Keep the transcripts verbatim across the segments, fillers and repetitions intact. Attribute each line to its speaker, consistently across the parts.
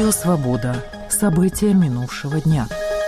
Speaker 1: Радио «Свобода». События минувшего дня.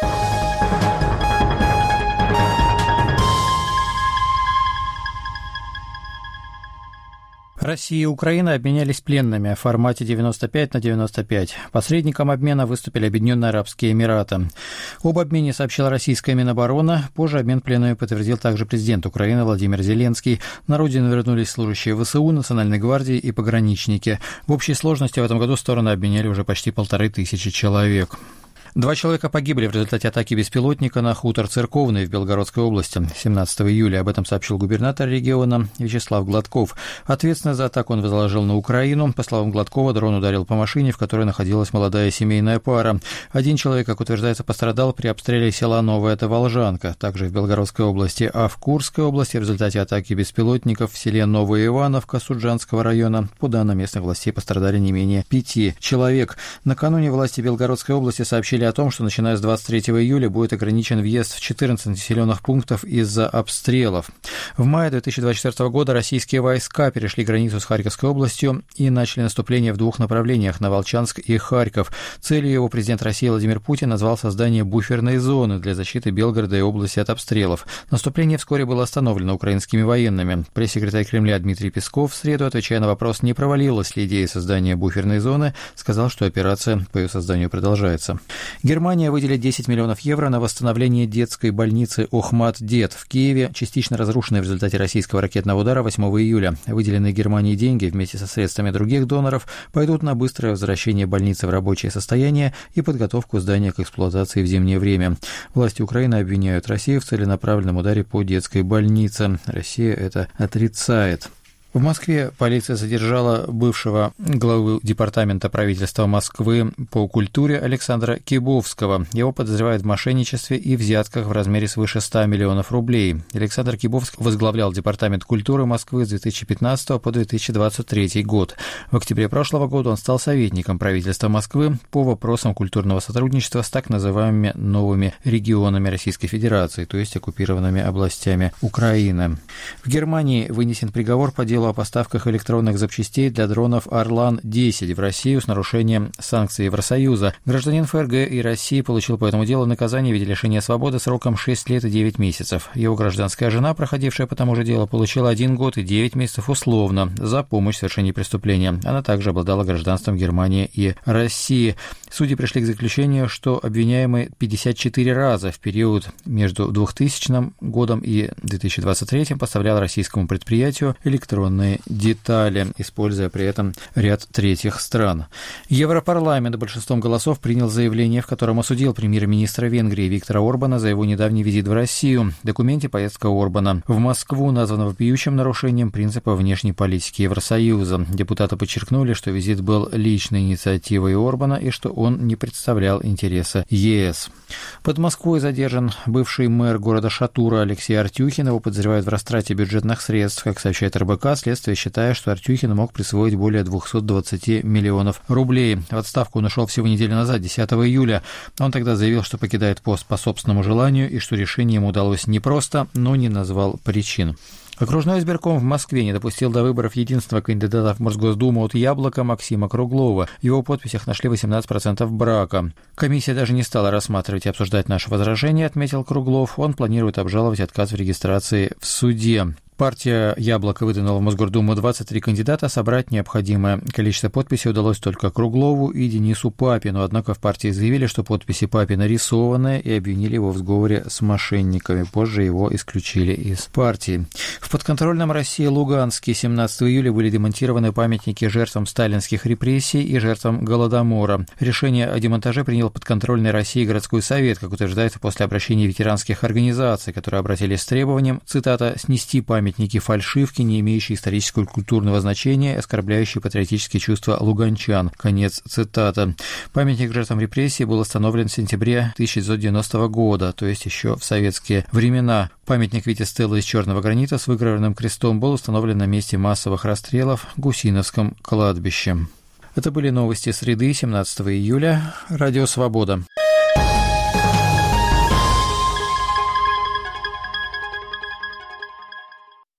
Speaker 2: Россия и Украина обменялись пленными в формате девяносто пять на девяносто пять. Посредником обмена выступили Объединенные Арабские Эмираты. Об обмене сообщила российская Минобороны. Позже обмен пленными подтвердил также президент Украины Владимир Зеленский. На родину вернулись служащие ВСУ, Национальной гвардии и пограничники. В общей сложности в этом году стороны обменяли уже почти полторы тысячи человек. Два человека погибли в результате атаки беспилотника на хутор Церковный в Белгородской области семнадцатого июля. Об этом сообщил губернатор региона Вячеслав Гладков. Ответственность за атаку он возложил на Украину. По словам Гладкова, дрон ударил по машине, в которой находилась молодая семейная пара. Один человек, как утверждается, пострадал при обстреле села Новая Таволжанка, также в Белгородской области, а в Курской области в результате атаки беспилотников в селе Новая Ивановка Суджанского района, по данным местных властей, пострадали не менее пяти человек. Накануне власти Белгородской области сообщили о том, что начиная с двадцать третьего июля будет ограничен въезд в четырнадцать населенных пунктов из-за обстрелов. В мае две тысячи двадцать четвёртого года российские войска перешли границу с Харьковской областью и начали наступление в двух направлениях – на Волчанск и Харьков. Целью его президент России Владимир Путин назвал создание буферной зоны для защиты Белгорода и области от обстрелов. Наступление вскоре было остановлено украинскими военными. Пресс-секретарь Кремля Дмитрий Песков в среду, отвечая на вопрос, не провалилась ли идея создания буферной зоны, сказал, что операция по ее созданию продолжается. Германия выделит десять миллионов евро на восстановление детской больницы Охмат-Дет в Киеве, частично разрушенной в результате российского ракетного удара восьмого июля. Выделенные Германии деньги вместе со средствами других доноров пойдут на быстрое возвращение больницы в рабочее состояние и подготовку здания к эксплуатации в зимнее время. Власти Украины обвиняют Россию в целенаправленном ударе по детской больнице. Россия это отрицает. В Москве полиция задержала бывшего главу департамента правительства Москвы по культуре Александра Кибовского. Его подозревают в мошенничестве и взятках в размере свыше ста миллионов рублей. Александр Кибовский возглавлял департамент культуры Москвы с две тысячи пятнадцатого по две тысячи двадцать третий год. В октябре прошлого года он стал советником правительства Москвы по вопросам культурного сотрудничества с так называемыми новыми регионами Российской Федерации, то есть оккупированными областями Украины. В Германии вынесен приговор по делу о поставках электронных запчастей для дронов «Орлан десять» в Россию с нарушением санкций Евросоюза. Гражданин ФРГ и России получил по этому делу наказание в виде лишения свободы сроком шесть лет и девять месяцев. Его гражданская жена, проходившая по тому же делу, получила один год и девять месяцев условно за помощь в совершении преступления. Она также обладала гражданством Германии и России. Судьи пришли к заключению, что обвиняемый пятьдесят четыре раза в период между двухтысячным годом и две тысячи двадцать третьим поставлял российскому предприятию электронные детали, используя при этом ряд третьих стран. Европарламент большинством голосов принял заявление, в котором осудил премьер-министра Венгрии Виктора Орбана за его недавний визит в Россию. В документе поездка Орбана в Москву названа вопиющим нарушением принципа внешней политики Евросоюза. Депутаты подчеркнули, что визит был личной инициативой Орбана и что он не представлял интереса ЕС. Под Москвой задержан бывший мэр города Шатура Алексей Артюхин. Его подозревают в растрате бюджетных средств. Как сообщает эр бэ ка, следствие считает, что Артюхин мог присвоить более двести двадцать миллионов рублей. В отставку он ушел всего неделю назад, десятого июля. Он тогда заявил, что покидает пост по собственному желанию и что решение ему удалось непросто, но не назвал причин. Окружной избирком в Москве не допустил до выборов единственного кандидата в Мосгосдуму от «Яблока» Максима Круглова. В его подписях нашли восемнадцать процентов брака. Комиссия даже не стала рассматривать и обсуждать наши возражения, отметил Круглов. Он планирует обжаловать отказ в регистрации в суде. Партия «Яблоко» выдвинула в Мосгордуму двадцать три кандидата. Собрать необходимое количество подписей удалось только Круглову и Денису Папину. Однако в партии заявили, что подписи Папина рисованные, и обвинили его в сговоре с мошенниками. Позже его исключили из партии. В подконтрольном России Луганске семнадцатого июля были демонтированы памятники жертвам сталинских репрессий и жертвам Голодомора. Решение о демонтаже принял подконтрольный России городской совет, как утверждается после обращения ветеранских организаций, которые обратились с требованием, цитата, «снести памятники фальшивки, не имеющие исторического и культурного значения, оскорбляющие патриотические чувства луганчан». Конец цитаты. Памятник жертвам репрессий был установлен в сентябре тысяча девятьсот девяностого года, то есть еще в советские времена. Памятник в виде стелы из черного гранита с выгравированным крестом был установлен на месте массовых расстрелов в Гусиновском кладбище. Это были новости среды, семнадцатого июля. Радио «Свобода».